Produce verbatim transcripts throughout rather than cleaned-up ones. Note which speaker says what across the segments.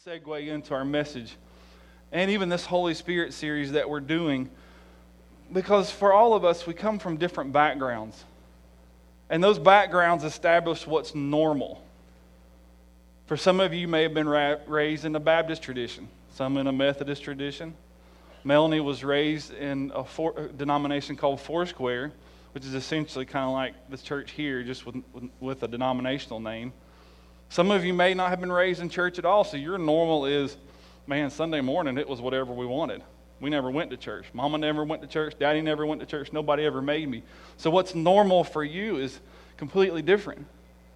Speaker 1: segue into our message and even this Holy Spirit series that we're doing, because for all of us, we come from different backgrounds, and those backgrounds establish what's normal. For some of you may have been ra- raised in a Baptist tradition, some in a Methodist tradition. Melanie was raised in a, for- a denomination called Foursquare, which is essentially kind of like this church here, just with, with, with a denominational name. Some of you may not have been raised in church at all, so your normal is, man, Sunday morning it was whatever we wanted. We never went to church. Mama never went to church. Daddy never went to church. Nobody ever made me. So what's normal for you is completely different.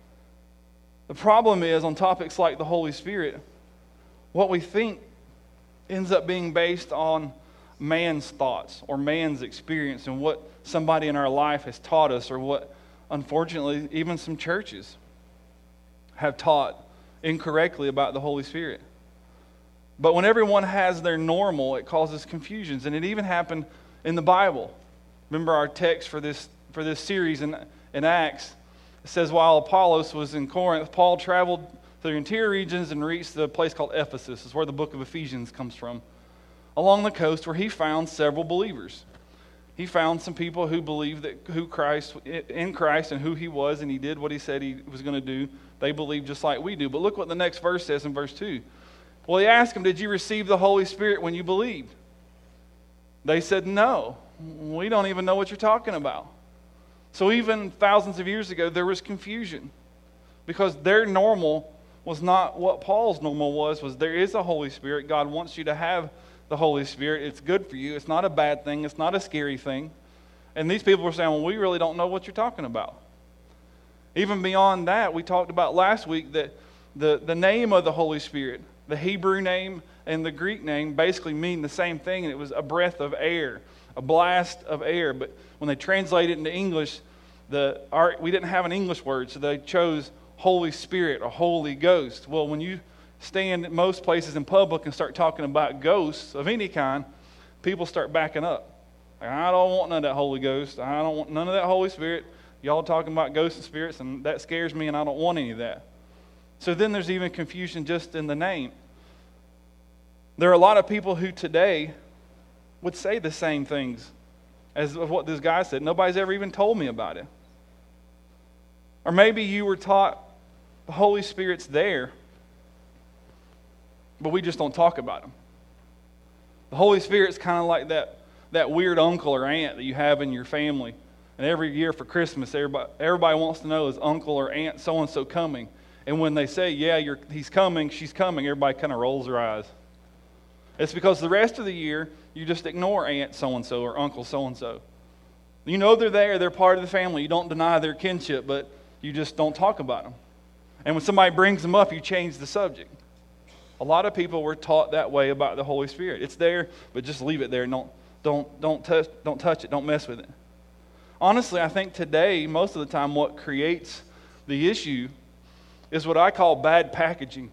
Speaker 1: The problem is, on topics like the Holy Spirit, what we think ends up being based on man's thoughts or man's experience and what somebody in our life has taught us, or what, unfortunately, even some churches have taught incorrectly about the Holy Spirit. But when everyone has their normal, it causes confusions, and it even happened in the Bible. Remember our text for this for this series in, in Acts. It says, while Apollos was in Corinth, Paul traveled through interior regions and reached the place called Ephesus. It's where the book of Ephesians comes from. Along the coast, where he found several believers. He found some people who believed that who Christ in Christ and who he was, and he did what he said he was going to do. They believed just like we do. But look what the next verse says in verse two. Well, he asked them, did you receive the Holy Spirit when you believed? They said, no. We don't even know what you're talking about. So even thousands of years ago, there was confusion, because their normal was not what Paul's normal was, was there is a Holy Spirit. God wants you to have the Holy Spirit. It's good for you. It's not a bad thing. It's not a scary thing. And these people were saying, well, we really don't know what you're talking about. Even beyond that, we talked about last week that the, the name of the Holy Spirit, the Hebrew name and the Greek name, basically mean the same thing, and it was a breath of air, a blast of air. But when they translate it into English, the our, we didn't have an English word, so they chose Holy Spirit or Holy Ghost. Well, when you stand at most places in public and start talking about ghosts of any kind, people start backing up. Like, I don't want none of that Holy Ghost. I don't want none of that Holy Spirit. Y'all talking about ghosts and spirits, and that scares me, and I don't want any of that. So then there's even confusion just in the name. There are a lot of people who today would say the same things as what this guy said. Nobody's ever even told me about it. Or maybe you were taught the Holy Spirit's there, but we just don't talk about him. The Holy Spirit's kind of like that, that weird uncle or aunt that you have in your family. And every year for Christmas, everybody, everybody wants to know, is uncle or aunt so-and-so coming? And when they say, yeah, you're, he's coming, she's coming, everybody kind of rolls their eyes. It's because the rest of the year, you just ignore aunt so-and-so or uncle so-and-so. You know they're there, they're part of the family. You don't deny their kinship, but you just don't talk about them. And when somebody brings them up, you change the subject. A lot of people were taught that way about the Holy Spirit. It's there, but just leave it there. Don't, don't, don't touch, don't touch it. Don't mess with it. Honestly, I think today, most of the time, what creates the issue is what I call bad packaging.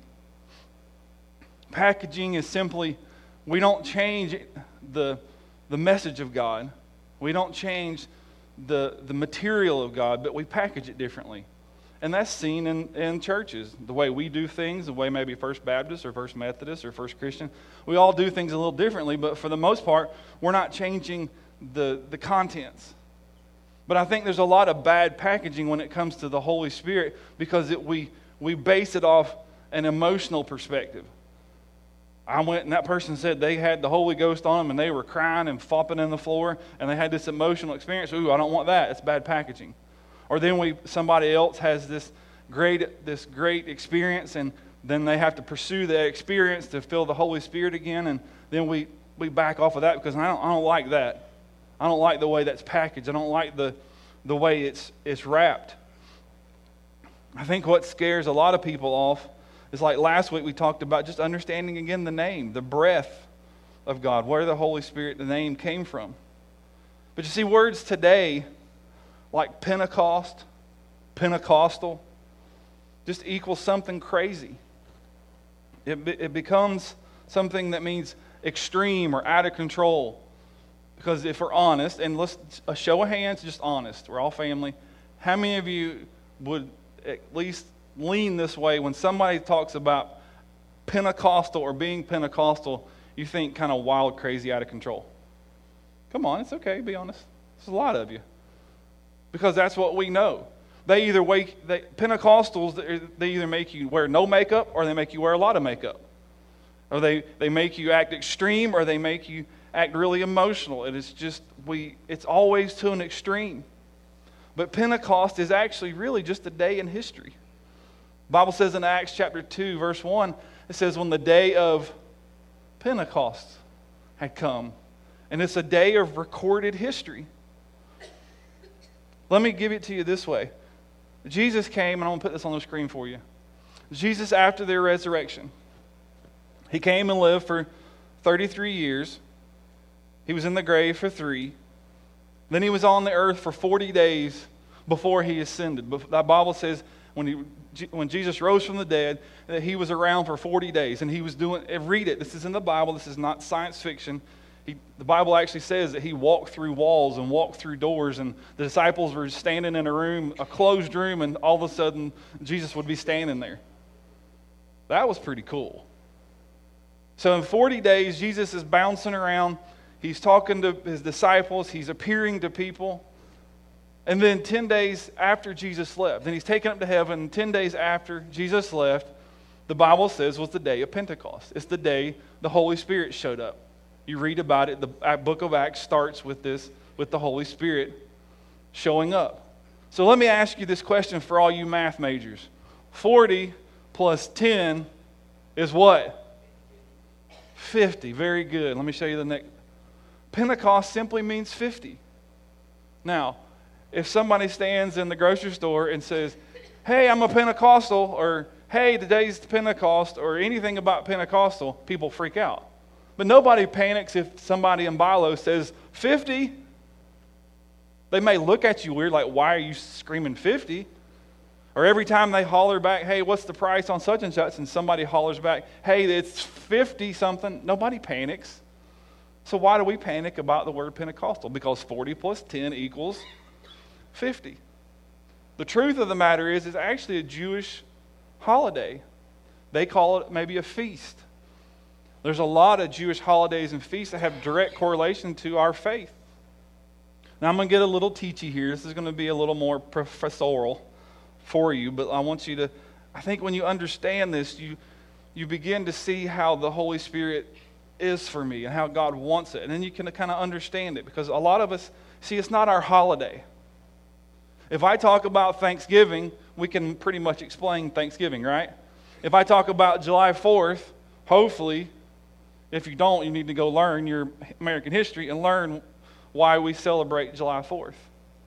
Speaker 1: Packaging is simply, we don't change the, the message of God. We don't change the, the material of God, but we package it differently. And that's seen in, in churches. The way we do things, the way maybe First Baptist or First Methodist or First Christian, we all do things a little differently, but for the most part, we're not changing the, the contents. But I think there's a lot of bad packaging when it comes to the Holy Spirit, because it, we, we base it off an emotional perspective. I went and that person said they had the Holy Ghost on them and they were crying and flopping in the floor and they had this emotional experience. Ooh, I don't want that. It's bad packaging. Or then we somebody else has this great this great experience, and then they have to pursue that experience to feel the Holy Spirit again, and then we, we back off of that because I don't I don't like that. I don't like the way that's packaged. I don't like the the way it's it's wrapped. I think what scares a lot of people off is, like last week we talked about, just understanding again the name, the breath of God, where the Holy Spirit, the name came from. But you see, words today like Pentecost, Pentecostal, just equals something crazy. It, it becomes something that means extreme or out of control. Because if we're honest, and let's a show of hands, just honest, we're all family. How many of you would at least lean this way when somebody talks about Pentecostal or being Pentecostal, you think kind of wild, crazy, out of control. Come on, it's okay, be honest. There's a lot of you. Because that's what we know. They either wake, they, Pentecostals, they either make you wear no makeup or they make you wear a lot of makeup. Or they, they make you act extreme or they make you act really emotional. It is just, we. it's always to an extreme. But Pentecost is actually really just a day in history. The Bible says in Acts chapter two, verse one, it says, when the day of Pentecost had come. And it's a day of recorded history. Let me give it to you this way. Jesus came, and I'm going to put this on the screen for you. Jesus, after their resurrection, he came and lived for thirty-three years. He was in the grave for three. Then he was on the earth for forty days before he ascended. But the Bible says when he, when Jesus rose from the dead, that he was around for forty days. And he was doing, read it, this is in the Bible, this is not science fiction. He, the Bible actually says that he walked through walls and walked through doors, and the disciples were standing in a room, a closed room, and all of a sudden Jesus would be standing there. That was pretty cool. So in forty days, Jesus is bouncing around. He's talking to his disciples. He's appearing to people. And then ten days after Jesus left, then he's taken up to heaven. And ten days after Jesus left, the Bible says was the day of Pentecost. It's the day the Holy Spirit showed up. You read about it. The book of Acts starts with this, with the Holy Spirit showing up. So let me ask you this question for all you math majors. forty plus ten is what? fifty. Very good. Let me show you the next. Pentecost simply means fifty. Now, if somebody stands in the grocery store and says, hey, I'm a Pentecostal, or hey, today's Pentecost, or anything about Pentecostal, people freak out. But nobody panics if somebody in Bilo says fifty. They may look at you weird, like, why are you screaming fifty? Or every time they holler back, hey, what's the price on such and such? And somebody hollers back, hey, it's fifty something. Nobody panics. So why do we panic about the word Pentecostal? Because forty plus ten equals fifty. The truth of the matter is, it's actually a Jewish holiday. They call it maybe a feast. There's a lot of Jewish holidays and feasts that have direct correlation to our faith. Now I'm going to get a little teachy here. This is going to be a little more professorial for you, but I want you to, I think when you understand this, you you begin to see how the Holy Spirit is for me and how God wants it. And then you can kind of understand it, because a lot of us, see, it's not our holiday. If I talk about Thanksgiving, we can pretty much explain Thanksgiving, right? If I talk about July fourth, hopefully, if you don't, you need to go learn your American history and learn why we celebrate July fourth.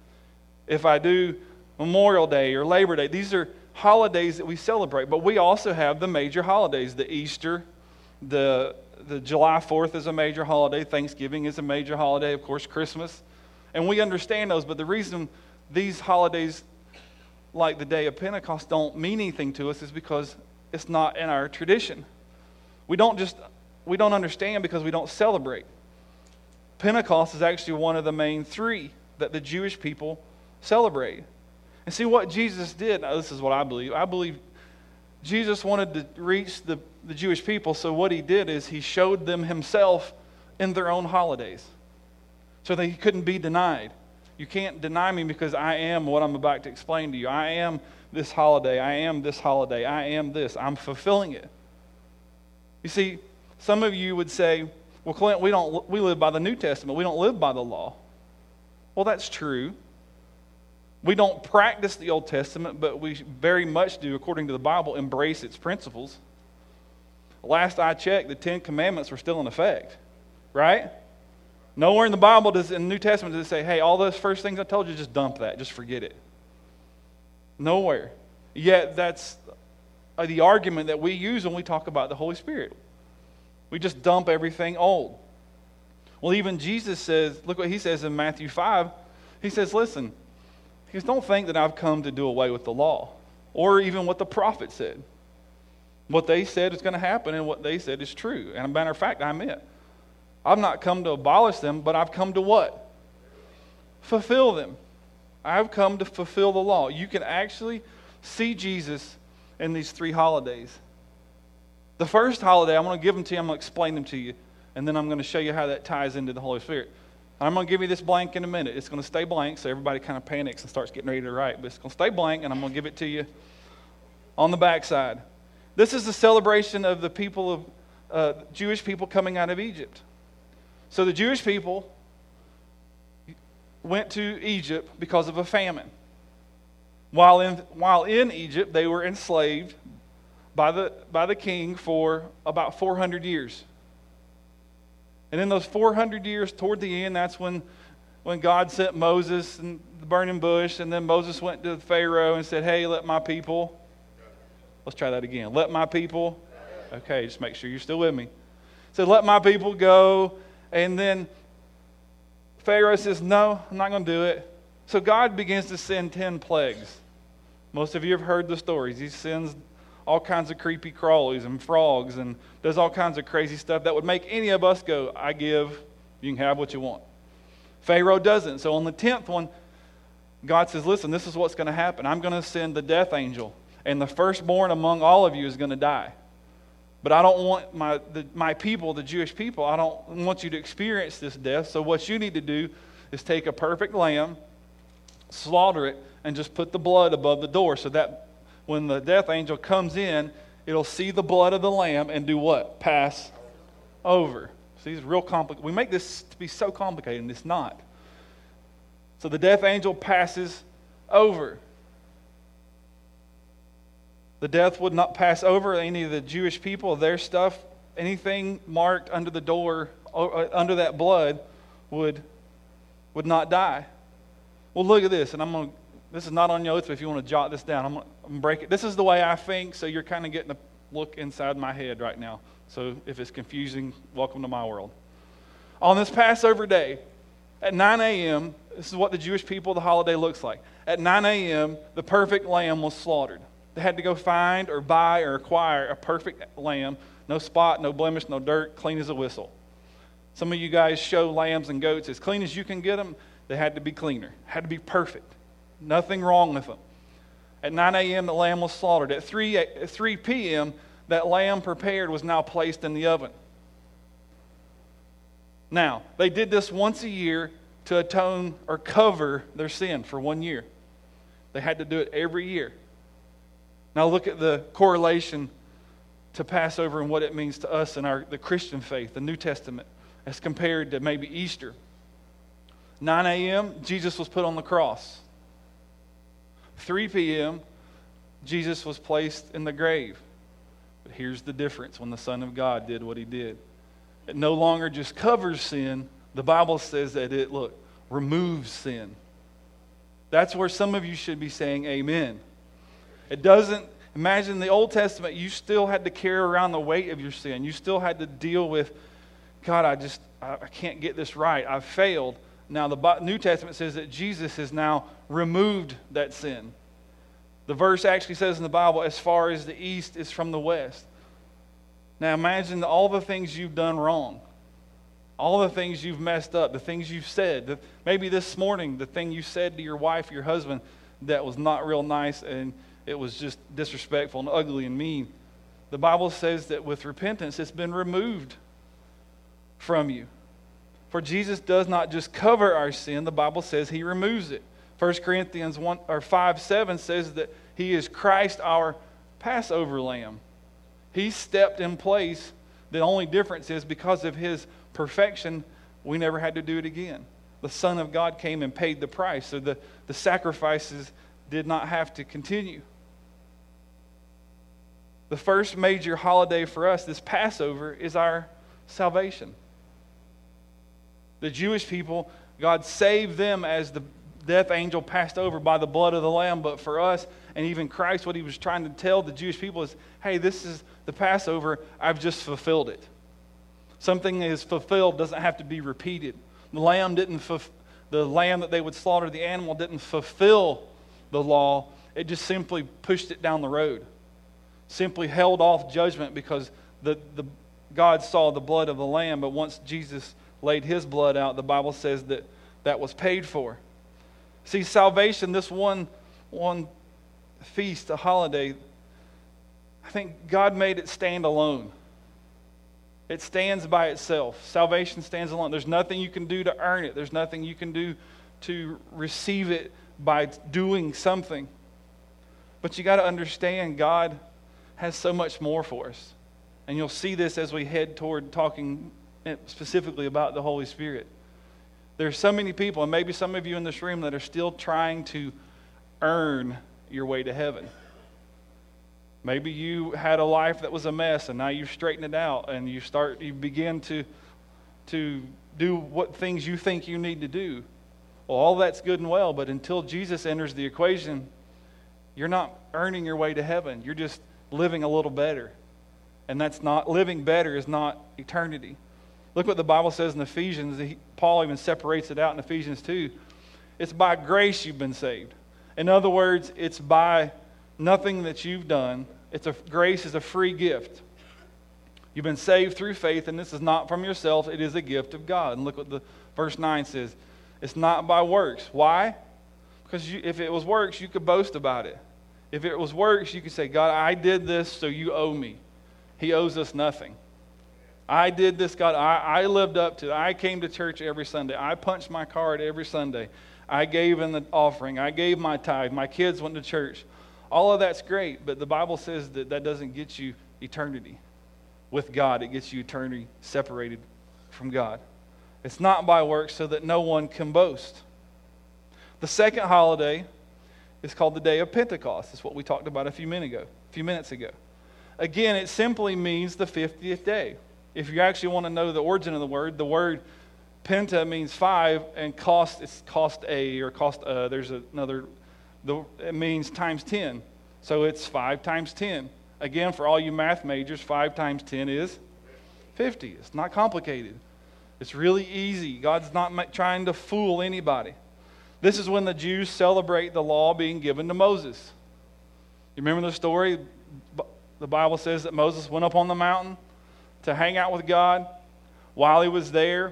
Speaker 1: If I do Memorial Day or Labor Day, these are holidays that we celebrate. But we also have the major holidays, the Easter, the, the July fourth is a major holiday, Thanksgiving is a major holiday, of course, Christmas. And we understand those, but the reason these holidays, like the day of Pentecost, don't mean anything to us is because it's not in our tradition. We don't just... We don't understand because we don't celebrate. Pentecost is actually one of the main three that the Jewish people celebrate. And see what Jesus did, now this is what I believe. I believe Jesus wanted to reach the, the Jewish people, so what he did is he showed them himself in their own holidays. So they couldn't be denied. You can't deny me because I am what I'm about to explain to you. I am this holiday. I am this holiday. I am this. I'm fulfilling it. You see, some of you would say, well, Clint, we don't we live by the New Testament. We don't live by the law. Well, that's true. We don't practice the Old Testament, but we very much do, according to the Bible, embrace its principles. Last I checked, the Ten Commandments were still in effect, right? Nowhere in the Bible does, in the New Testament, does it say, hey, all those first things I told you, just dump that, just forget it. Nowhere. Yet that's the argument that we use when we talk about the Holy Spirit. We just dump everything old. Well, even Jesus says, look what he says in Matthew five. He says, listen, he goes, don't think that I've come to do away with the law or even what the prophet said. What they said is going to happen and what they said is true. And as a matter of fact, I meant, I've not come to abolish them, but I've come to what? Fulfill them. I've come to fulfill the law. You can actually see Jesus in these three holidays. The first holiday, I'm going to give them to you, I'm going to explain them to you, and then I'm going to show you how that ties into the Holy Spirit. I'm going to give you this blank in a minute. It's going to stay blank, so everybody kind of panics and starts getting ready to write, but it's going to stay blank, and I'm going to give it to you on the backside. This is the celebration of the people of uh, Jewish people coming out of Egypt. So the Jewish people went to Egypt because of a famine. While in while in Egypt, they were enslaved by the by the king for about four hundred years. And in those four hundred years, toward the end, that's when when God sent Moses and the burning bush, and then Moses went to Pharaoh and said, "Hey, let my people." Let's try that again. Let my people. Okay, just make sure you're still with me. So let my people go, and then Pharaoh says, "No, I'm not going to do it." So God begins to send ten plagues. Most of you have heard the stories. He sends all kinds of creepy crawlies and frogs and does all kinds of crazy stuff that would make any of us go, "I give, you can have what you want." Pharaoh doesn't. So on the tenth one, God says, "Listen, this is what's going to happen. I'm going to send the death angel, and the firstborn among all of you is going to die. But I don't want my the, my people, the Jewish people, I don't want you to experience this death. So what you need to do is take a perfect lamb, slaughter it, and just put the blood above the door so that when the death angel comes in, it'll see the blood of the lamb and do what? Pass over." See, it's real complicated. We make this to be so complicated, and it's not. So the death angel passes over. The death would not pass over any of the Jewish people, their stuff. Anything marked under the door, under that blood, would, would not die. Well, look at this, and I'm going to, this is not on your notes, but if you want to jot this down, I'm going to break it. This is the way I think, so you're kind of getting a look inside my head right now. So if it's confusing, welcome to my world. On this Passover day, at nine a.m., this is what the Jewish people, the holiday looks like. At nine a.m., the perfect lamb was slaughtered. They had to go find or buy or acquire a perfect lamb, no spot, no blemish, no dirt, clean as a whistle. Some of you guys show lambs and goats as clean as you can get them. They had to be cleaner, had to be perfect. Nothing wrong with them. At nine a.m., the lamb was slaughtered. At three p.m., that lamb prepared was now placed in the oven. Now, they did this once a year to atone or cover their sin for one year. They had to do it every year. Now look at the correlation to Passover and what it means to us in our the Christian faith, the New Testament, as compared to maybe Easter. nine a.m., Jesus was put on the cross. three p.m., Jesus was placed in the grave. But here's the difference when the Son of God did what he did. It no longer just covers sin. The Bible says that it, look, removes sin. That's where some of you should be saying amen. It doesn't, imagine in the Old Testament, you still had to carry around the weight of your sin. You still had to deal with, God, I just, I can't get this right. I've failed. Now, the New Testament says that Jesus has now removed that sin. The verse actually says in the Bible, as far as the east is from the west. Now, imagine all the things you've done wrong. All the things you've messed up, the things you've said. Maybe this morning, the thing you said to your wife, your husband, that was not real nice and it was just disrespectful and ugly and mean. The Bible says that with repentance, it's been removed from you. For Jesus does not just cover our sin, the Bible says he removes it. First Corinthians one or five seven says that he is Christ, our Passover lamb. He stepped in place. The only difference is because of his perfection, we never had to do it again. The Son of God came and paid the price, so the, the sacrifices did not have to continue. The first major holiday for us, this Passover, is our salvation. The Jewish people, God saved them as the death angel passed over by the blood of the Lamb. But for us, and even Christ, what he was trying to tell the Jewish people is, hey, this is the Passover. I've just fulfilled it. Something that is fulfilled doesn't have to be repeated. The lamb didn't, fulf- the lamb that they would slaughter, the animal didn't fulfill the law. It just simply pushed it down the road. Simply held off judgment because the, the God saw the blood of the lamb, but once Jesus laid his blood out, the Bible says that that was paid for. See, salvation, this one, one feast, a holiday, I think God made it stand alone. It stands by itself. Salvation stands alone. There's nothing you can do to earn it. There's nothing you can do to receive it by doing something. But you got to understand, God has so much more for us. And you'll see this as we head toward talking specifically about the Holy Spirit. There's so many people, and maybe some of you in this room, that are still trying to earn your way to heaven. Maybe you had a life that was a mess, and now you've straightened it out, and you start, you begin to, to do what things you think you need to do. Well, all that's good and well, but until Jesus enters the equation, you're not earning your way to heaven. You're just living a little better. And that's not, living better is not eternity. Look what the Bible says in Ephesians. Paul even separates it out in Ephesians two. It's by grace you've been saved. In other words, it's by nothing that you've done. It's a grace is a free gift. You've been saved through faith, and this is not from yourself. It is a gift of God. And look what the verse nine says. It's not by works. Why? Because you, if it was works, you could boast about it. If it was works, you could say, God, I did this, so you owe me. He owes us nothing. I did this, God. I, I lived up to it. I came to church every Sunday. I punched my card every Sunday. I gave in the offering. I gave my tithe. My kids went to church. All of that's great, but the Bible says that that doesn't get you eternity with God. It gets you eternity separated from God. It's not by works so that no one can boast. The second holiday is called the Day of Pentecost. It's what we talked about a few minutes ago. A few minutes ago. Again, it simply means the fiftieth day. If you actually want to know the origin of the word, the word penta means five, and cost is cost a or cost uh, there's another. The, it means times ten. So it's five times ten. Again, for all you math majors, five times ten is fifty. It's not complicated. It's really easy. God's not ma- trying to fool anybody. This is when the Jews celebrate the law being given to Moses. You remember the story? The Bible says that Moses went up on the mountain to hang out with God. While he was there,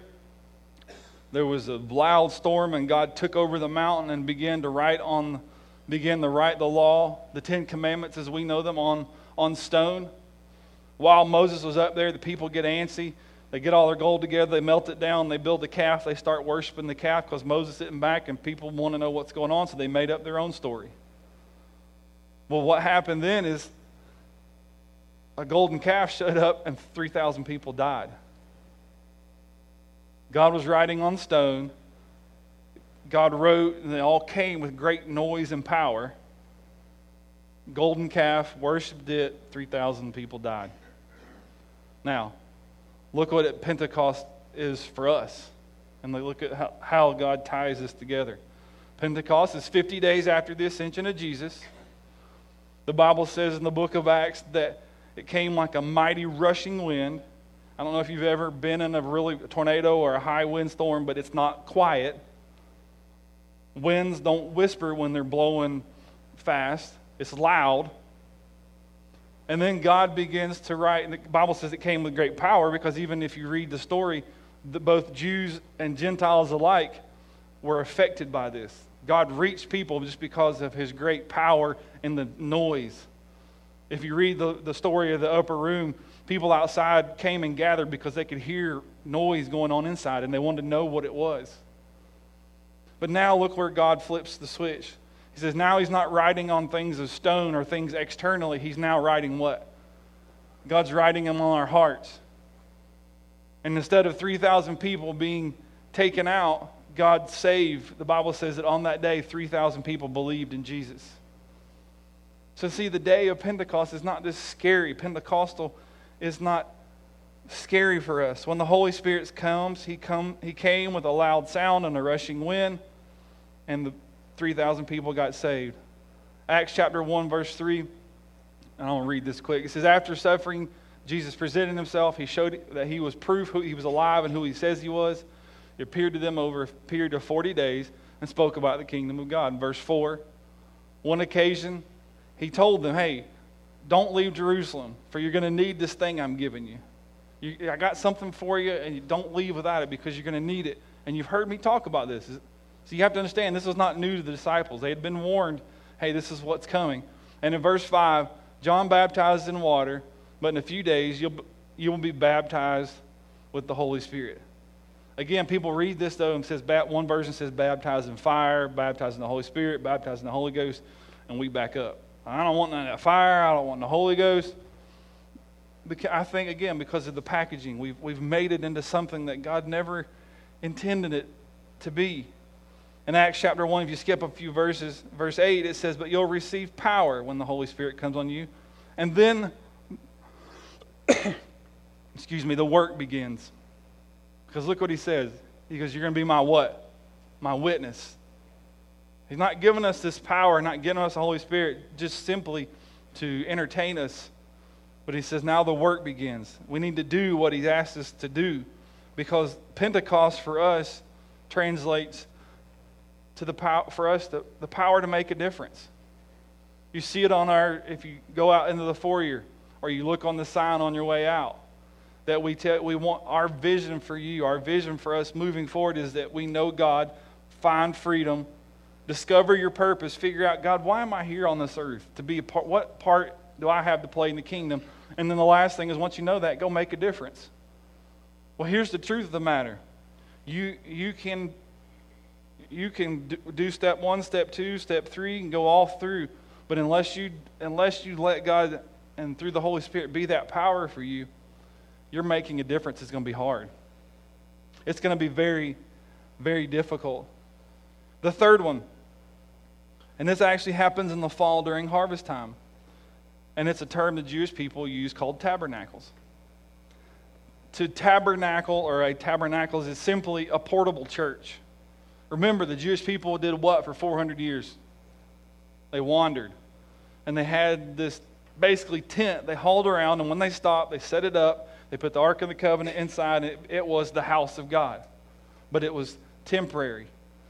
Speaker 1: there was a loud storm, and God took over the mountain and began to write on, began to write the law, the Ten Commandments as we know them, on, on stone. While Moses was up there, the people get antsy. They get all their gold together, they melt it down, they build a calf, they start worshiping the calf because Moses is sitting back and people want to know what's going on, so they made up their own story. Well, what happened then is a golden calf showed up and three thousand people died. God was writing on stone. God wrote, and they all came with great noise and power. Golden calf, worshipped it, three thousand people died. Now, look what it, Pentecost is for us. And look at how, how God ties this together. Pentecost is fifty days after the ascension of Jesus. The Bible says in the book of Acts that it came like a mighty rushing wind. I don't know if you've ever been in a really tornado or a high windstorm, but it's not quiet. Winds don't whisper when they're blowing fast. It's loud. And then God begins to write, and the Bible says it came with great power, because even if you read the story, the, both Jews and Gentiles alike were affected by this. God reached people just because of his great power and the noise. If you read the, the story of the upper room, people outside came and gathered because they could hear noise going on inside, and they wanted to know what it was. But now look where God flips the switch. He says now he's not writing on things of stone or things externally. He's now writing what? God's writing them on our hearts. And instead of three thousand people being taken out, God saved. The Bible says that on that day, three thousand people believed in Jesus. So see, the day of Pentecost is not just scary. Pentecostal is not scary for us. When the Holy Spirit comes, he come he came with a loud sound and a rushing wind, and the three thousand people got saved. Acts chapter one, verse three, and I'm going to read this quick. It says, after suffering, Jesus presented himself. He showed that he was proof who he was alive and who he says he was. He appeared to them over a period of forty days and spoke about the kingdom of God. In verse four, one occasion, he told them, hey, don't leave Jerusalem, for you're going to need this thing I'm giving you. you. I got something for you, and you don't leave without it because you're going to need it. And you've heard me talk about this. So you have to understand, this was not new to the disciples. They had been warned, hey, this is what's coming. And in verse five, John baptized in water, but in a few days you'll you will be baptized with the Holy Spirit. Again, people read this though and says one version says baptized in fire, baptized in the Holy Spirit, baptized in the Holy Ghost, and we back up. I don't want none of that fire. I don't want the Holy Ghost. Because I think again because of the packaging, we've we've made it into something that God never intended it to be. In Acts chapter one, if you skip a few verses, verse eight, it says, "But you'll receive power when the Holy Spirit comes on you, and then." excuse me, the work begins. Because look what he says. He goes, you're going to be my what? My witness. He's not giving us this power, not giving us the Holy Spirit just simply to entertain us. But he says, now the work begins. We need to do what he's asked us to do. Because Pentecost for us translates to the power, for us, the, the power to make a difference. You see it on our, if you go out into the foyer, or you look on the sign on your way out, that we tell, we want our vision for you, our vision for us moving forward is that we know God, find freedom, discover your purpose, figure out, God, why am I here on this earth? To be a part, what part do I have to play in the kingdom? And then the last thing is, once you know that, go make a difference. Well, here's the truth of the matter. You you can you can do step one, step two, step three, and go all through. But unless you unless you let God and through the Holy Spirit be that power for you, you're making a difference. It's going to be hard. It's going to be very, very difficult. The third one, and this actually happens in the fall during harvest time, and it's a term the Jewish people use called tabernacles. To tabernacle, or a tabernacle, is simply a portable church. Remember, the Jewish people did what for four hundred years? They wandered. And they had this basically tent they hauled around, and when they stopped, they set it up. They put the Ark of the Covenant inside, and it, it was the house of God. But it was temporary.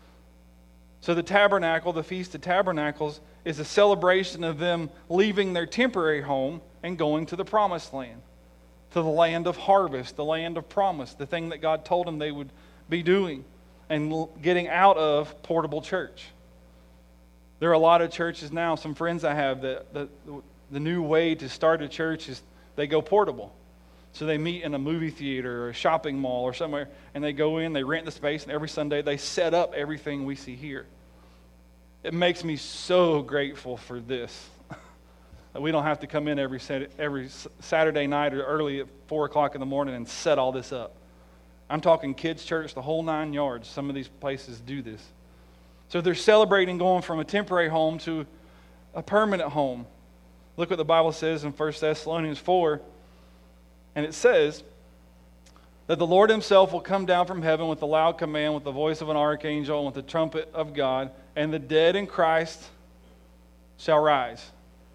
Speaker 1: So the tabernacle, the Feast of Tabernacles, is a celebration of them leaving their temporary home and going to the promised land, to the land of harvest, the land of promise, the thing that God told them they would be doing, and getting out of portable church. There are a lot of churches now, some friends I have, that the, the new way to start a church is they go portable. So they meet in a movie theater or a shopping mall or somewhere, and they go in, they rent the space, and every Sunday they set up everything we see here. It makes me so grateful for this. That we don't have to come in every every Saturday night or early at four o'clock in the morning and set all this up. I'm talking kids' church, the whole nine yards. Some of these places do this. So they're celebrating going from a temporary home to a permanent home. Look what the Bible says in First Thessalonians four. And it says that the Lord himself will come down from heaven with a loud command, with the voice of an archangel, and with the trumpet of God, and the dead in Christ shall rise.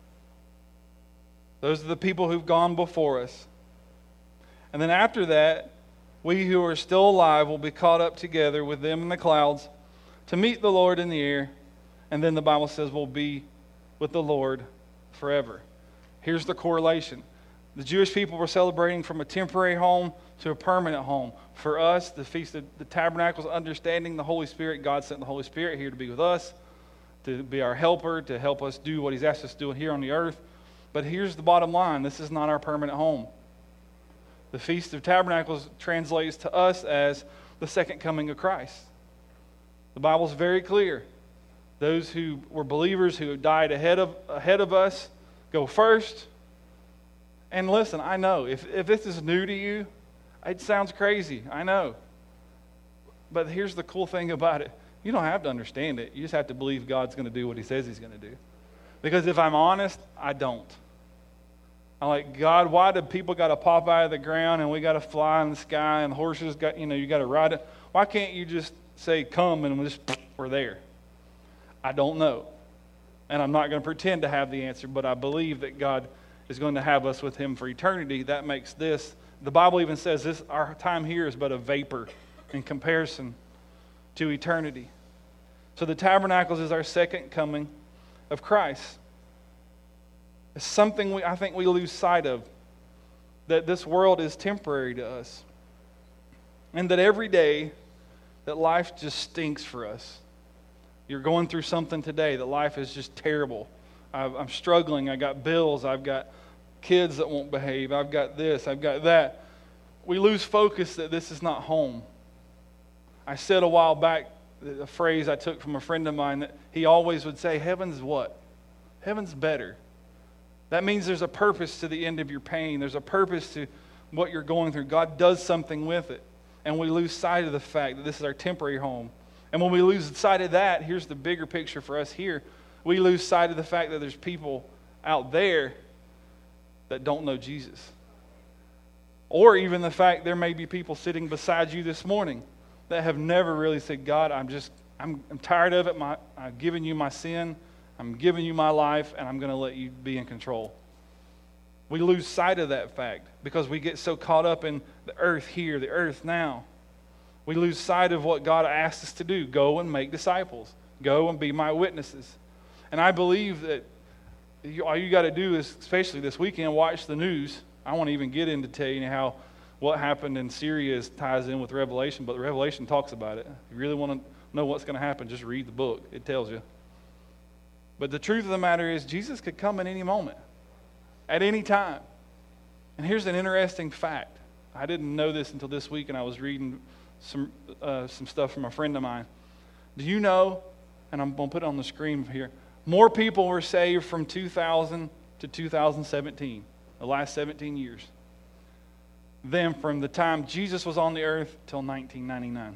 Speaker 1: Those are the people who've gone before us. And then after that, we who are still alive will be caught up together with them in the clouds to meet the Lord in the air. And then the Bible says we'll be with the Lord forever. Here's the correlation. The Jewish people were celebrating from a temporary home to a permanent home. For us, the Feast of the Tabernacles, understanding the Holy Spirit, God sent the Holy Spirit here to be with us, to be our helper, to help us do what he's asked us to do here on the earth. But here's the bottom line. This is not our permanent home. The Feast of Tabernacles translates to us as the second coming of Christ. The Bible's very clear. Those who were believers who died ahead of ahead of us go first. And listen, I know, if, if this is new to you, it sounds crazy. I know. But here's the cool thing about it. You don't have to understand it. You just have to believe God's going to do what he says he's going to do. Because if I'm honest, I don't. I'm like, God, why do people got to pop out of the ground and we got to fly in the sky and horses got, you know, you got to ride it? Why can't you just say, come, and we're just, we're there? I don't know. And I'm not going to pretend to have the answer, but I believe that God is going to have us with him for eternity. That makes this, the Bible even says this, our time here is but a vapor in comparison to eternity. So the tabernacles is our second coming of Christ. It's something we, I think we lose sight of, that this world is temporary to us. And that every day that life just stinks for us. You're going through something today, that life is just terrible. I've, I'm struggling. I got bills. I've got kids that won't behave. I've got this. I've got that. We lose focus that this is not home. I said a while back, a phrase I took from a friend of mine, that he always would say, heaven's what? Heaven's better. That means there's a purpose to the end of your pain. There's a purpose to what you're going through. God does something with it. And we lose sight of the fact that this is our temporary home. And when we lose sight of that, here's the bigger picture for us here. We lose sight of the fact that there's people out there that don't know Jesus. Or even the fact there may be people sitting beside you this morning that have never really said, God, I'm just, I'm, I'm tired of it. My, I've given you my sin. I'm giving you my life, and I'm going to let you be in control. We lose sight of that fact because we get so caught up in the earth here, the earth now. We lose sight of what God asked us to do. Go and make disciples. Go and be my witnesses. And I believe that you, all you got to do is, especially this weekend, watch the news. I won't even get into telling you how what happened in Syria is, ties in with Revelation, but the Revelation talks about it. If you really want to know what's going to happen, just read the book. It tells you. But the truth of the matter is, Jesus could come at any moment, at any time. And here's an interesting fact. I didn't know this until this week, and I was reading some uh, some stuff from a friend of mine. Do you know, and I'm going to put it on the screen here, more people were saved from two thousand to two thousand seventeen, the last seventeen years, than from the time Jesus was on the earth till nineteen ninety-nine.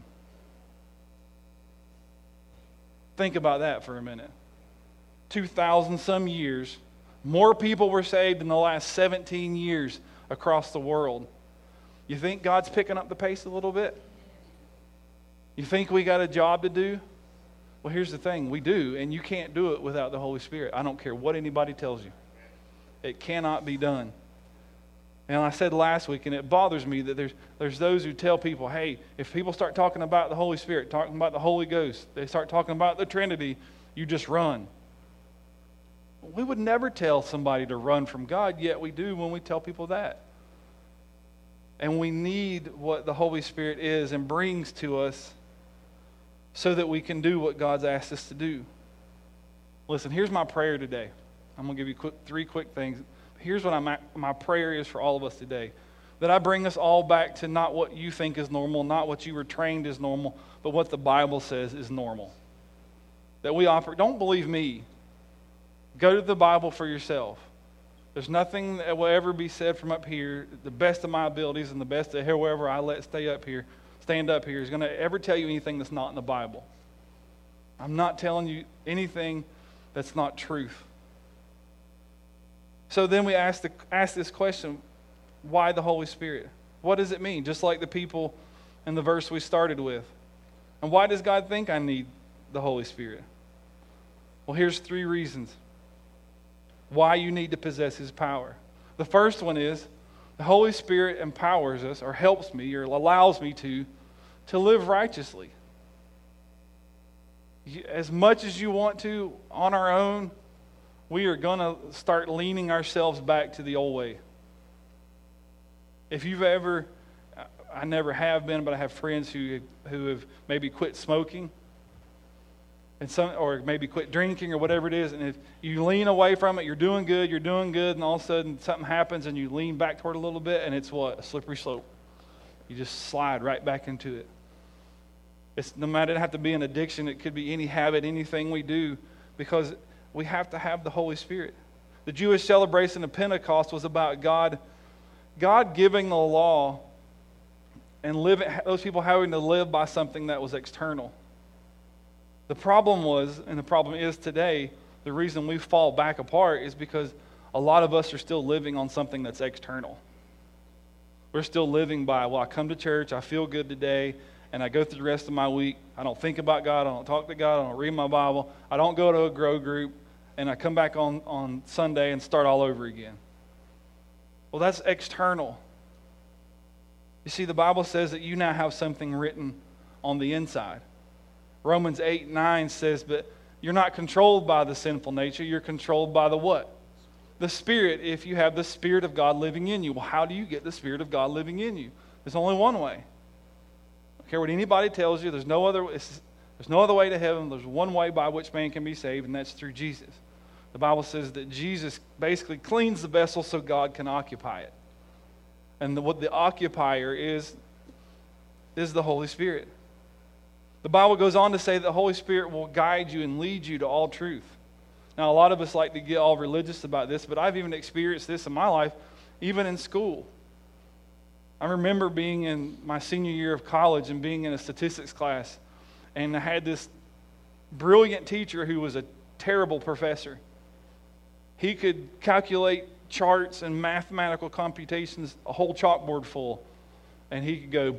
Speaker 1: Think about that for a minute. two thousand some years, more people were saved in the last seventeen years across the world. You think God's picking up the pace a little bit? You think we got a job to do? Well, here's the thing. We do, and you can't do it without the Holy Spirit. I don't care what anybody tells you. It cannot be done. And I said last week, and it bothers me that there's there's those who tell people, hey, if people start talking about the Holy Spirit, talking about the Holy Ghost, they start talking about the Trinity, you just run. We would never tell somebody to run from God, yet we do when we tell people that. And we need what the Holy Spirit is and brings to us so that we can do what God's asked us to do. Listen, here's my prayer today. I'm going to give you quick, three quick things. Here's what I'm, my prayer is for all of us today. That I bring us all back to not what you think is normal, not what you were trained as normal, but what the Bible says is normal. That we operate. Don't believe me. Go to the Bible for yourself. There's nothing that will ever be said from up here, the best of my abilities and the best of whoever I let stay up here, stand up here, is going to ever tell you anything that's not in the Bible. I'm not telling you anything that's not truth. So then we ask, the, ask this question, why the Holy Spirit? What does it mean? Just like the people in the verse we started with. And why does God think I need the Holy Spirit? Well, here's three reasons why you need to possess His power. The first one is the Holy Spirit empowers us or helps me or allows me to, to live righteously. As much as you want to on our own, we are going to start leaning ourselves back to the old way. If you've ever, I never have been, but I have friends who who have maybe quit smoking, and some, or maybe quit drinking or whatever it is, and if you lean away from it, you're doing good, you're doing good, and all of a sudden something happens and you lean back toward it a little bit, and it's what? A slippery slope. You just slide right back into it. It's no matter, it doesn't have to be an addiction, it could be any habit, anything we do, because we have to have the Holy Spirit. The Jewish celebration of Pentecost was about God, God giving the law and living, those people having to live by something that was external. The problem was, and the problem is today, the reason we fall back apart is because a lot of us are still living on something that's external. We're still living by, well, I come to church, I feel good today, and I go through the rest of my week. I don't think about God, I don't talk to God, I don't read my Bible, I don't go to a grow group, and I come back on, on Sunday and start all over again. Well, that's external. You see, the Bible says that you now have something written on the inside. Romans eight nine says, but you're not controlled by the sinful nature, you're controlled by the what? The Spirit, if you have the Spirit of God living in you. Well, how do you get the Spirit of God living in you? There's only one way. I don't care what anybody tells you, there's no other, there's no other way to heaven. There's one way by which man can be saved, and that's through Jesus. The Bible says that Jesus basically cleans the vessel so God can occupy it. And the, what the occupier is, is the Holy Spirit. The Bible goes on to say that the Holy Spirit will guide you and lead you to all truth. Now, a lot of us like to get all religious about this, but I've even experienced this in my life, even in school. I remember being in my senior year of college and being in a statistics class, and I had this brilliant teacher who was a terrible professor. He could calculate charts and mathematical computations, a whole chalkboard full, and he could go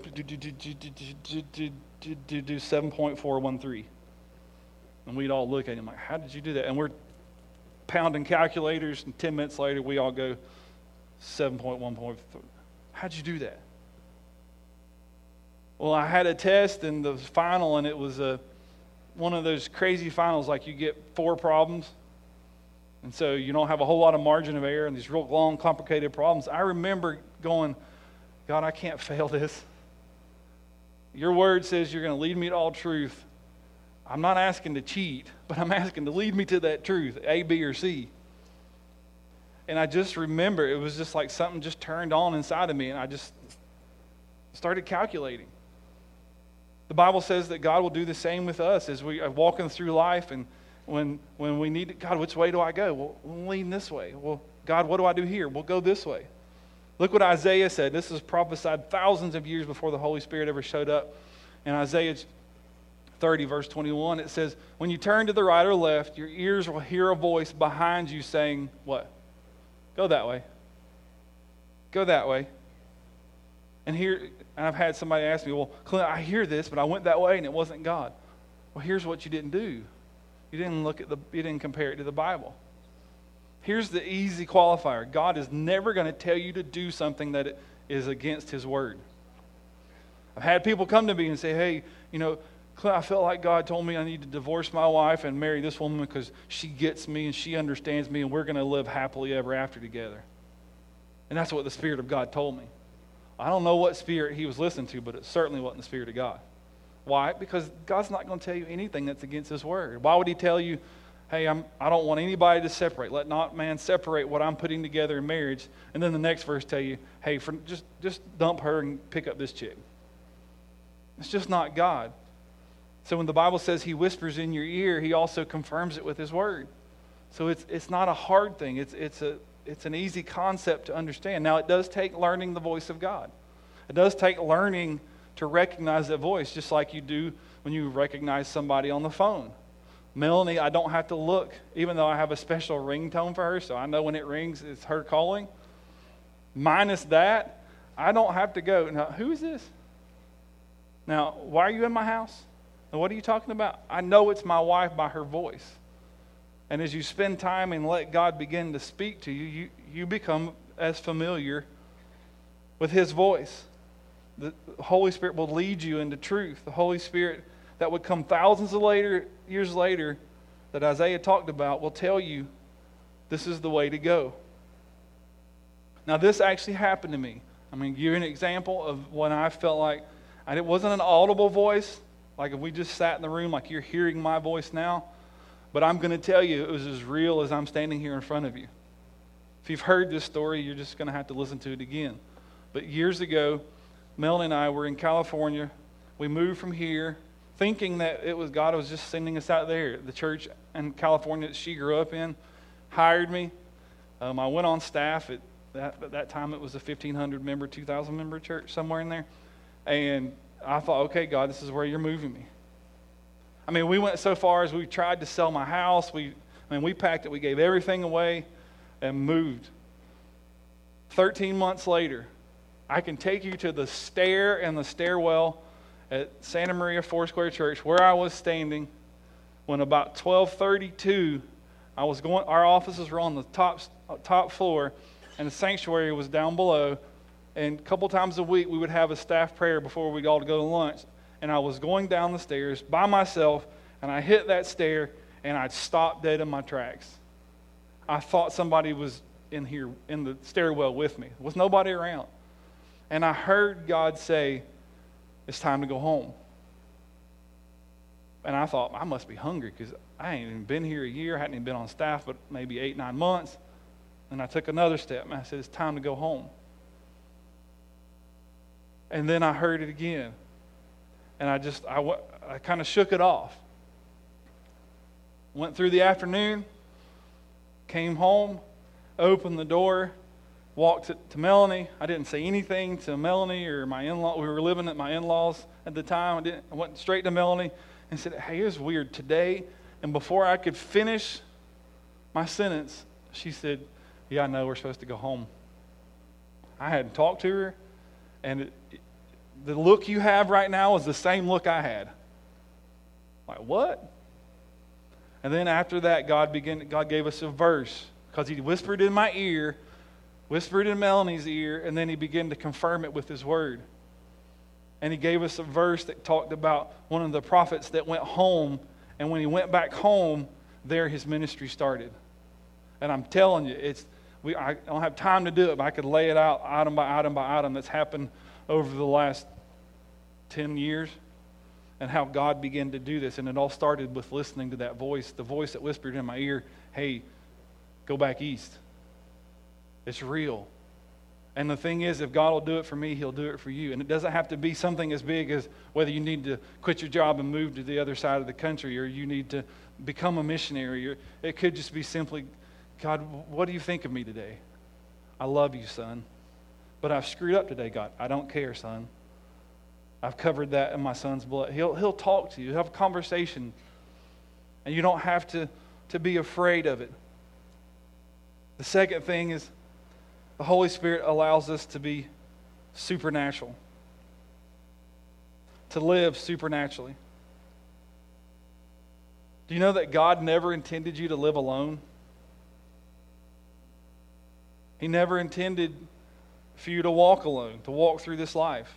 Speaker 1: do seven point four one three. And we'd all look at him like, how did you do that? And we're pounding calculators, and ten minutes later we all go seven point one point three. How'd you do that? Well, I had a test in the final, and it was a, one of those crazy finals, like you get four problems, and so you don't have a whole lot of margin of error, and these real long, complicated problems. I remember going, God, I can't fail this. Your word says you're going to lead me to all truth. I'm not asking to cheat, but I'm asking to lead me to that truth, A, B, or C. And I just remember it was just like something just turned on inside of me, and I just started calculating. The Bible says that God will do the same with us as we are walking through life, and when when we need to, God, which way do I go? Well, we'll lean this way. Well, God, what do I do here? We'll go this way. Look what Isaiah said. This is prophesied thousands of years before the Holy Spirit ever showed up. In Isaiah thirty, verse twenty-one, it says, when you turn to the right or left, your ears will hear a voice behind you saying, what? Go that way. Go that way. And here, and I've had somebody ask me, well, Clint, I hear this, but I went that way and it wasn't God. Well, here's what you didn't do. You didn't look at the, you didn't compare it to the Bible. Here's the easy qualifier. God is never going to tell you to do something that is against His word. I've had people come to me and say, hey, you know, Clint, I felt like God told me I need to divorce my wife and marry this woman because she gets me and she understands me and we're going to live happily ever after together. And that's what the Spirit of God told me. I don't know what spirit he was listening to, but it certainly wasn't the Spirit of God. Why? Because God's not going to tell you anything that's against His word. Why would He tell you, hey, I'm, I don't want anybody to separate. Let not man separate what I'm putting together in marriage. And then the next verse tell you, hey, for, just, just dump her and pick up this chick. It's just not God. So when the Bible says He whispers in your ear, He also confirms it with His word. So it's it's not a hard thing. It's it's a it's an easy concept to understand. Now it does take learning the voice of God. It does take learning to recognize that voice, just like you do when you recognize somebody on the phone. Melanie, I don't have to look, even though I have a special ringtone for her, so I know when it rings, it's her calling. Minus that, I don't have to go, now, who is this? Now, why are you in my house? And what are you talking about? I know it's my wife by her voice. And as you spend time and let God begin to speak to you, you, you become as familiar with His voice. The Holy Spirit will lead you into truth. The Holy Spirit that would come thousands of later, years later that Isaiah talked about will tell you this is the way to go. Now, this actually happened to me. I'm going to give you an example of when I felt like, and it wasn't an audible voice, like if we just sat in the room like you're hearing my voice now, but I'm going to tell you it was as real as I'm standing here in front of you. If you've heard this story, you're just going to have to listen to it again. But years ago, Melanie and I were in California. We moved from here thinking that it was God was just sending us out there. The church in California that she grew up in hired me. Um, I went on staff. At that, at that time, it was a fifteen hundred member, two thousand member church, somewhere in there. And I thought, okay, God, this is where you're moving me. I mean, we went so far as we tried to sell my house. We, I mean, we packed it. We gave everything away and moved. thirteen months later, I can take you to the stair and the stairwell at Santa Maria Foursquare Church where I was standing when about twelve thirty-two, I was going, our offices were on the top, top floor and the sanctuary was down below. And a couple times a week, we would have a staff prayer before we'd all go to lunch. And I was going down the stairs by myself, and I hit that stair, and I'd stopped dead in my tracks. I thought somebody was in here, in the stairwell with me. There was nobody around. And I heard God say, it's time to go home. And I thought, I must be hungry because I ain't even been here a year, hadn't even been on staff, but maybe eight, nine months. And I took another step, and I said, it's time to go home. And then I heard it again. And I just, I, I kind of shook it off. Went through the afternoon, came home, opened the door, walked to, to Melanie. I didn't say anything to Melanie or my in-law. We were living at my in-laws at the time. I, didn't, I went straight to Melanie and said, hey, it was weird today. And before I could finish my sentence, she said, yeah, I know, we're supposed to go home. I hadn't talked to her, and it, it, the look you have right now is the same look I had. Like, what? And then after that, God began. God gave us a verse because He whispered in my ear, whispered in Melanie's ear, and then He began to confirm it with His word. And He gave us a verse that talked about one of the prophets that went home, and when he went back home, there his ministry started. And I'm telling you, it's we. I don't have time to do it, but I could lay it out item by item by item that's happened over the last ten years. And how God began to do this. And it all started with listening to that voice, the voice that whispered in my ear, hey, go back east. It's real. And the thing is, if God will do it for me, He'll do it for you. And it doesn't have to be something as big as whether you need to quit your job and move to the other side of the country, or you need to become a missionary. Or it could just be simply, God, what do you think of me today? I love you, son. But I've screwed up today, God. I don't care, son. I've covered that in my son's blood. He'll he'll talk to you. He'll have a conversation. And you don't have to, to be afraid of it. The second thing is the Holy Spirit allows us to be supernatural. To live supernaturally. Do you know that God never intended you to live alone? He never intended for you to walk alone, to walk through this life.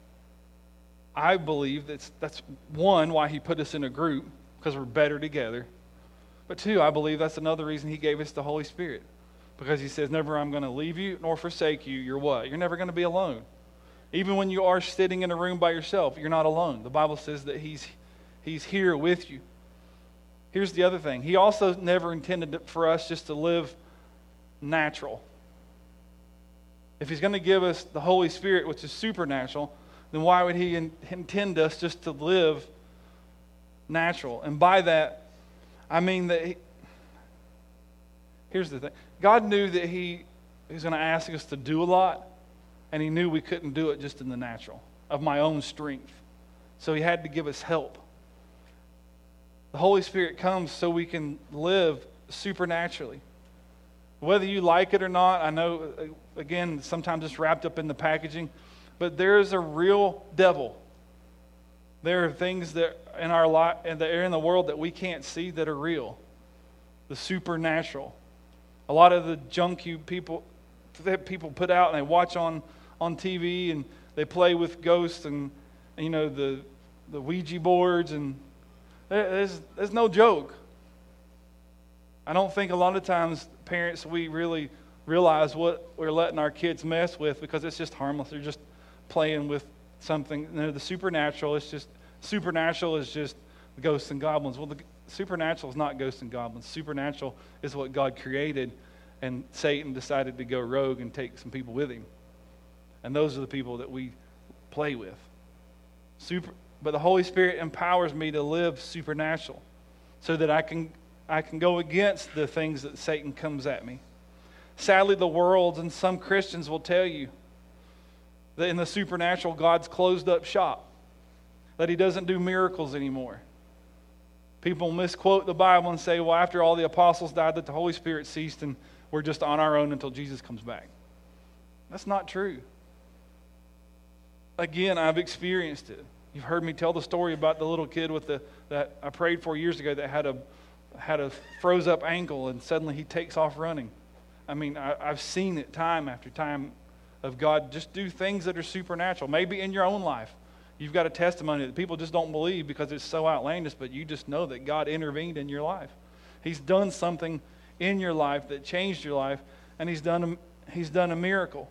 Speaker 1: I believe that's, that's one, why He put us in a group, because we're better together. But two, I believe that's another reason He gave us the Holy Spirit. Because He says, never I'm going to leave you nor forsake you. You're what? You're never going to be alone. Even when you are sitting in a room by yourself, you're not alone. The Bible says that He's, he's here with you. Here's the other thing. He also never intended for us just to live natural. If He's going to give us the Holy Spirit, which is supernatural, then why would He in, intend us just to live natural? And by that, I mean that he, here's the thing. God knew that He was going to ask us to do a lot, and He knew we couldn't do it just in the natural, of my own strength. So He had to give us help. The Holy Spirit comes so we can live supernaturally. Whether you like it or not, I know, again, sometimes it's wrapped up in the packaging, but there is a real devil. There are things that in our life and that are in the world that we can't see that are real. The supernatural. A lot of the junk you people that people put out and they watch on, on T V, and they play with ghosts and, and you know the the Ouija boards, and there's there's no joke. I don't think a lot of times parents we really realize what we're letting our kids mess with, because it's just harmless. They're just playing with something. You know, the supernatural is just supernatural is just ghosts and goblins. Well, the supernatural is not ghosts and goblins. Supernatural is what God created, and Satan decided to go rogue and take some people with him. And those are the people that we play with. Super, but the Holy Spirit empowers me to live supernatural, so that I can I can go against the things that Satan comes at me. Sadly, the world and some Christians will tell you that in the supernatural, God's closed up shop, that He doesn't do miracles anymore. People misquote the Bible and say, well, after all the apostles died, that the Holy Spirit ceased and we're just on our own until Jesus comes back. That's not true. Again, I've experienced it. You've heard me tell the story about the little kid with the that I prayed for years ago that had a had a froze up ankle, and suddenly he takes off running. I mean, I, I've seen it time after time of God just do things that are supernatural. Maybe in your own life, you've got a testimony that people just don't believe because it's so outlandish, but you just know that God intervened in your life. He's done something in your life that changed your life, and He's done a, He's done a miracle.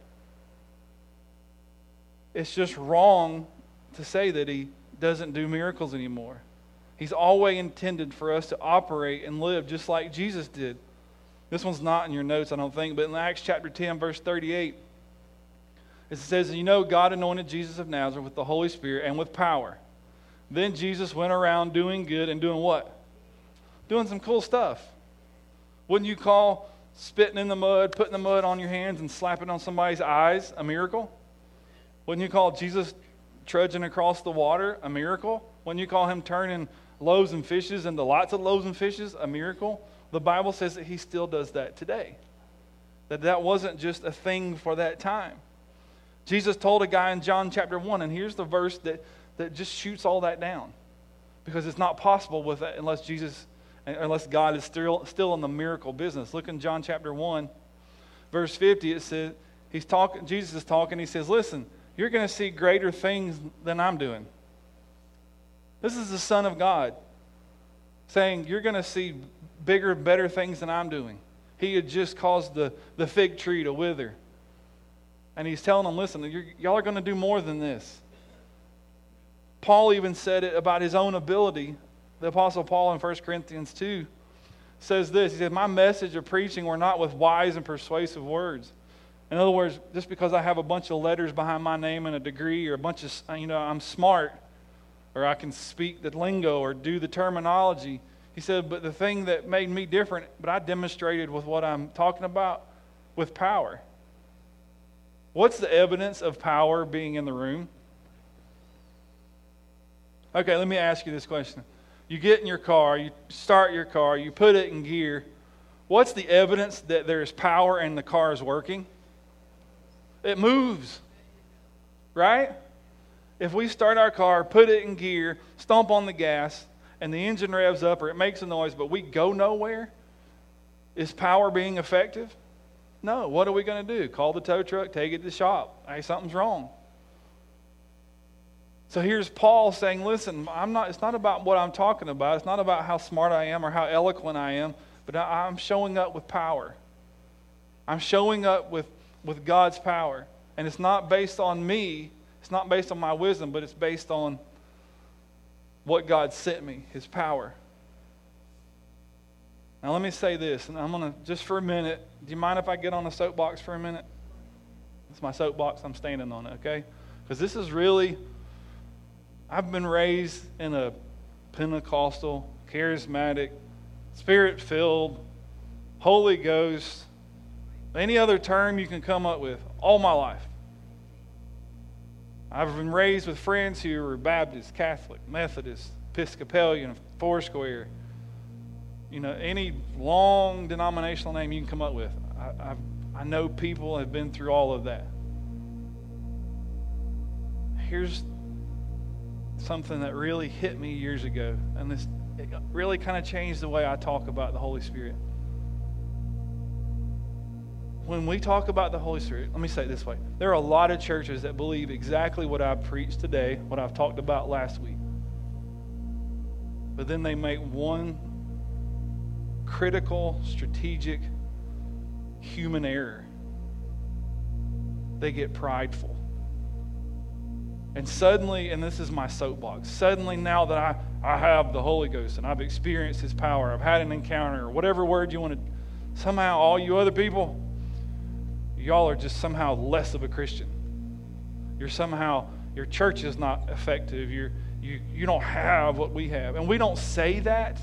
Speaker 1: It's just wrong to say that He doesn't do miracles anymore. He's always intended for us to operate and live just like Jesus did. This one's not in your notes, I don't think, but in Acts chapter ten, verse thirty-eight, it says, you know, God anointed Jesus of Nazareth with the Holy Spirit and with power. Then Jesus went around doing good and doing what? Doing some cool stuff. Wouldn't you call spitting in the mud, putting the mud on your hands and slapping on somebody's eyes a miracle? Wouldn't you call Jesus trudging across the water a miracle? Wouldn't you call him turning loaves and fishes into lots of loaves and fishes a miracle? The Bible says that he still does that today. That that wasn't just a thing for that time. Jesus told a guy in John chapter one, and here's the verse that, that just shoots all that down. Because it's not possible with that unless Jesus, unless God is still, still in the miracle business. Look in John chapter one, verse fifty, it says, he's talking, Jesus is talking, he says, listen, you're going to see greater things than I'm doing. This is the Son of God saying, you're going to see bigger, better things than I'm doing. He had just caused the, the fig tree to wither. And he's telling them, listen, you're, y'all are going to do more than this. Paul even said it about his own ability. The Apostle Paul in First Corinthians two says this. He said, my message of preaching were not with wise and persuasive words. In other words, just because I have a bunch of letters behind my name and a degree, or a bunch of, you know, I'm smart, or I can speak the lingo or do the terminology. He said, but the thing that made me different, but I demonstrated with what I'm talking about, with power. What's the evidence of power being in the room? Okay, let me ask you this question. You get in your car, you start your car, you put it in gear. What's the evidence that there's power and the car is working? It moves, right? If we start our car, put it in gear, stomp on the gas, and the engine revs up or it makes a noise, but we go nowhere, is power being effective? No. What are we going to do? Call the tow truck, take it to the shop. Hey, something's wrong. So here's Paul saying, listen, I'm not. It's not about what I'm talking about. It's not about how smart I am or how eloquent I am, but I, I'm showing up with power. I'm showing up with, with God's power. And it's not based on me. It's not based on my wisdom, but it's based on what God sent me, His power. Now let me say this, and I'm going to, just for a minute, do you mind if I get on the soapbox for a minute? It's my soapbox, I'm standing on it, okay? Because this is really, I've been raised in a Pentecostal, charismatic, Spirit-filled, Holy Ghost, any other term you can come up with, all my life. I've been raised with friends who are Baptist, Catholic, Methodist, Episcopalian, Foursquare. You know, any long denominational name you can come up with. I, I've, I know people have been through all of that. Here's something that really hit me years ago, and this it really kind of changed the way I talk about the Holy Spirit. When we talk about the Holy Spirit, let me say it this way. There are a lot of churches that believe exactly what I preached today, what I've talked about last week. But then they make one critical, strategic, human error. They get prideful. And suddenly, and this is my soapbox, suddenly now that I, I have the Holy Ghost and I've experienced His power, I've had an encounter, or whatever word you want to, somehow all you other people, y'all are just somehow less of a Christian. You're somehow, your church is not effective. You're, you, you don't have what we have. And we don't say that,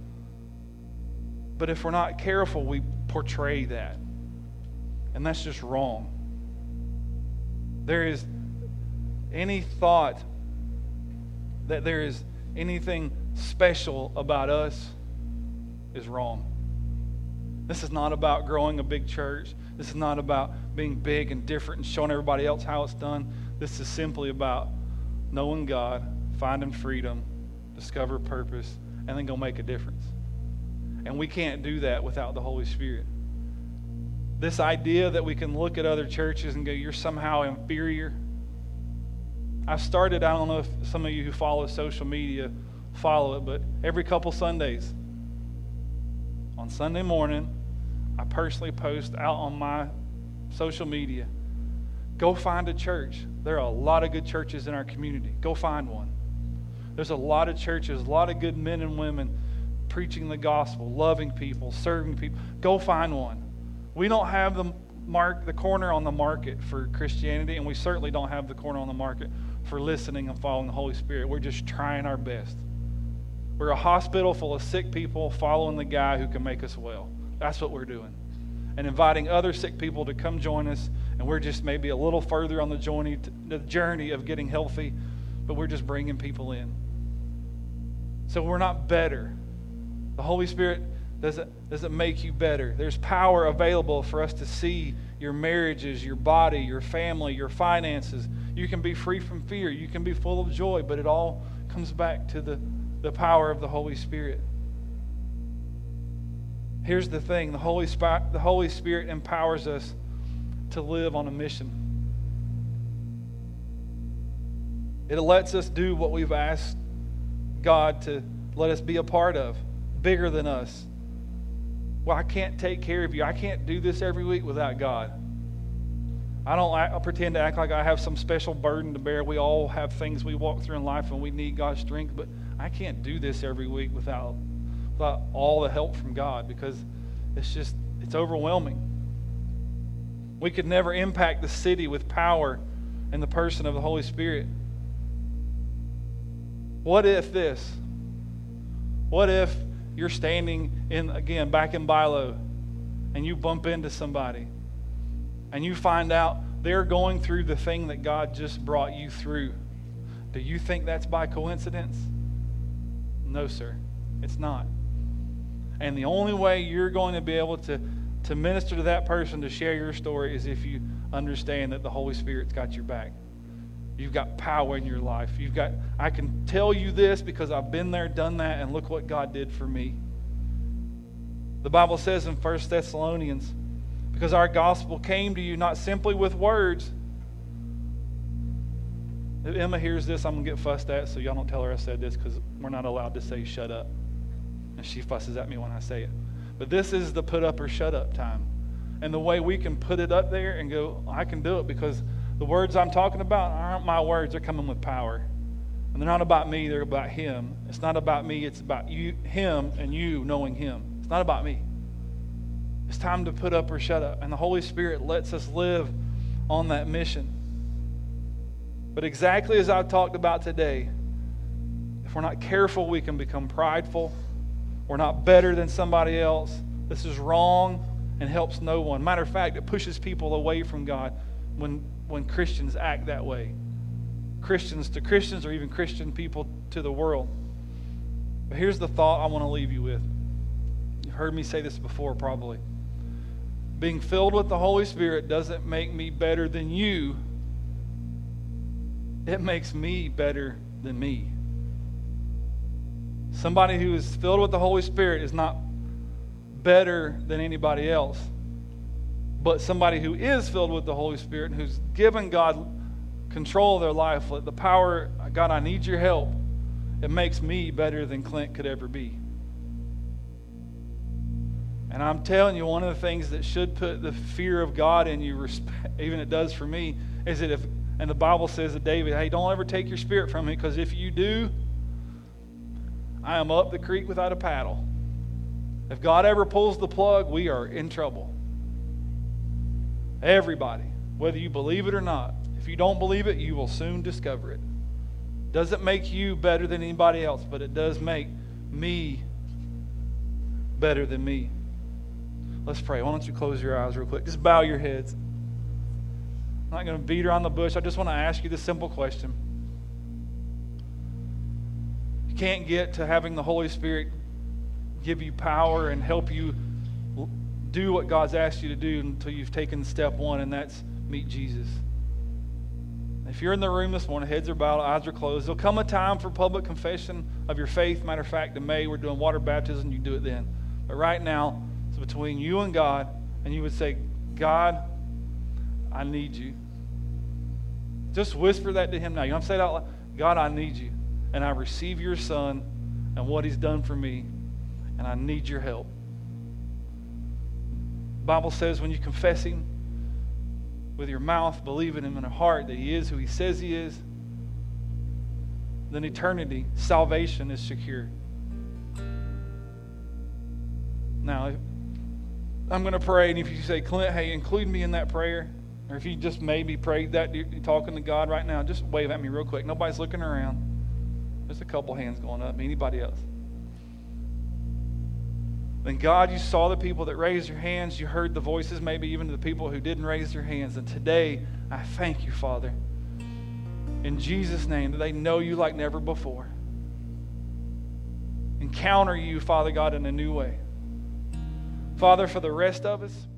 Speaker 1: but if we're not careful, we portray that. And that's just wrong. There is any thought that there is anything special about us is wrong. This is not about growing a big church. This is not about being big and different and showing everybody else how it's done. This is simply about knowing God, finding freedom, discover purpose, and then go make a difference. And we can't do that without the Holy Spirit. This idea that we can look at other churches and go, you're somehow inferior. I've started, I don't know if some of you who follow social media follow it, but every couple Sundays, on Sunday morning, I personally post out on my social media, go find a church. There are a lot of good churches in our community. Go find one. There's a lot of churches, a lot of good men and women preaching the gospel, loving people, serving people. Go find one. We don't have the mark, the corner on the market for Christianity, and we certainly don't have the corner on the market for listening and following the Holy Spirit. We're just trying our best. We're a hospital full of sick people following the guy who can make us well. That's what we're doing. And inviting other sick people to come join us, and we're just maybe a little further on the journey, the journey of getting healthy, but we're just bringing people in. So we're not better. The Holy Spirit doesn't, doesn't make you better. There's power available for us to see your marriages, your body, your family, your finances. You can be free from fear. You can be full of joy, but it all comes back to the, the power of the Holy Spirit. Here's the thing. The Holy Spirit, the Holy Spirit empowers us to live on a mission. It lets us do what we've asked God to let us be a part of, bigger than us. Well, I can't take care of you. I can't do this every week without God. I don't I pretend to act like I have some special burden to bear. We all have things we walk through in life and we need God's strength, but I can't do this every week without, without all the help from God, because it's just, it's overwhelming. We could never impact the city with power in the person of the Holy Spirit. What if this? What if you're standing in, again, back in Bilo, and you bump into somebody, and you find out they're going through the thing that God just brought you through? Do you think that's by coincidence? No, sir. It's not. And the only way you're going to be able to, to minister to that person, to share your story, is if you understand that the Holy Spirit's got your back. You've got power in your life. You've got, I can tell you this because I've been there, done that, and look what God did for me. The Bible says in First Thessalonians, because our gospel came to you not simply with words. If Emma hears this, I'm going to get fussed at, so y'all don't tell her I said this, because we're not allowed to say shut up. And she fusses at me when I say it. But this is the put up or shut up time. And the way we can put it up there and go, I can do it because the words I'm talking about aren't my words. They're coming with power. And they're not about me. They're about Him. It's not about me. It's about you, Him and you knowing Him. It's not about me. It's time to put up or shut up. And the Holy Spirit lets us live on that mission. But exactly as I've talked about today, if we're not careful, we can become prideful. We're not better than somebody else. This is wrong and helps no one. Matter of fact, it pushes people away from God when when Christians act that way. Christians to Christians, or even Christian people to the world. But here's the thought I want to leave you with. You've heard me say this before probably. Being filled with the Holy Spirit doesn't make me better than you. It makes me better than me. Somebody who is filled with the Holy Spirit is not better than anybody else. But somebody who is filled with the Holy Spirit, who's given God control of their life, the power, God, I need your help, it makes me better than Clint could ever be. And I'm telling you, one of the things that should put the fear of God in you, even it does for me, is that if, and the Bible says to David, hey, don't ever take your spirit from me, because if you do, I am up the creek without a paddle. If God ever pulls the plug, we are in trouble. Everybody, whether you believe it or not. If you don't believe it, you will soon discover it. Doesn't make you better than anybody else, but it does make me better than me. Let's pray. Why don't you close your eyes real quick? Just bow your heads. I'm not going to beat around the bush. I just want to ask you this simple question. You can't get to having the Holy Spirit give you power and help you do what God's asked you to do until you've taken step one, and that's meet Jesus. If you're in the room this morning, heads are bowed, eyes are closed, there'll come a time for public confession of your faith. Matter of fact, in May, we're doing water baptism. You do it then. But right now, it's between you and God, and you would say, God, I need you. Just whisper that to Him now. You don't say it out loud. God, I need you, and I receive your Son and what He's done for me, and I need your help. The Bible says when you confess Him with your mouth, believe in Him in your heart that He is who He says He is, then eternity, salvation is secure. Now, I'm going to pray, and if you say, Clint, hey, include me in that prayer, or if you just maybe prayed that, you're talking to God right now, just wave at me real quick. Nobody's looking around. There's a couple hands going up. Anybody else? Then God, you saw the people that raised your hands. You heard the voices, maybe even the people who didn't raise their hands. And today, I thank you, Father, in Jesus' name, that they know you like never before. Encounter you, Father God, in a new way. Father, for the rest of us,